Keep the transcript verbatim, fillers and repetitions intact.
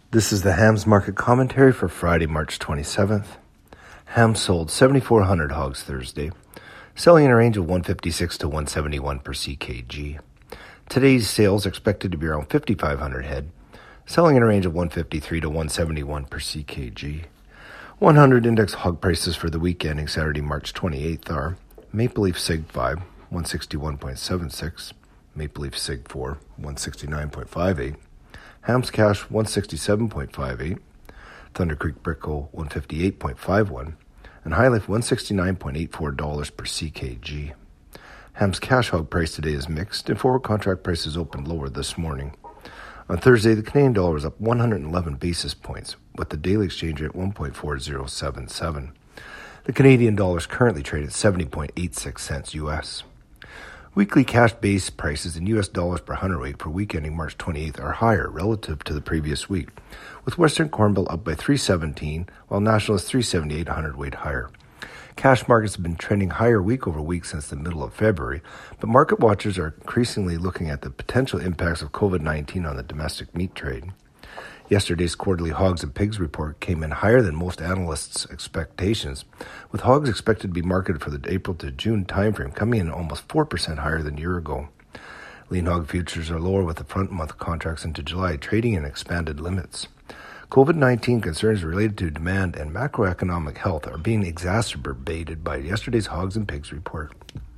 This is the Hams Market Commentary for Friday, March twenty-seventh. Hams sold seven thousand four hundred hogs Thursday, selling in a range of one fifty-six to one seventy-one per C K G. Today's sales are expected to be around five thousand five hundred head, selling in a range of one fifty-three to one seventy-one per C K G. one hundred index hog prices for the week ending Saturday, March twenty-eighth are Maple Leaf Sig five, one sixty-one point seven six, Maple Leaf Sig four, one sixty-nine point five eight, Hams Cash one sixty-seven point five eight, Thunder Creek Brickle one fifty-eight point five one, and High Life one sixty-nine point eight four dollars per C K G. Hams Cash hog price today is mixed, and forward contract prices opened lower this morning. On Thursday, the Canadian dollar was up one hundred eleven basis points, with the daily exchange rate one point four zero seven seven. The Canadian dollar is currently traded at seventy point eight six cents U S. Weekly cash base prices in U S dollars per hundredweight for week ending March twenty-eighth are higher relative to the previous week, with Western Corn Belt up by three seventeen, while National is three seventy-eight hundredweight higher. Cash markets have been trending higher week over week since the middle of February, but market watchers are increasingly looking at the potential impacts of covid nineteen on the domestic meat trade. Yesterday's quarterly hogs and pigs report came in higher than most analysts' expectations, with hogs expected to be marketed for the April to June timeframe coming in almost four percent higher than a year ago. Lean hog futures are lower with the front month contracts into July trading in expanded limits. covid nineteen concerns related to demand and macroeconomic health are being exacerbated by yesterday's hogs and pigs report.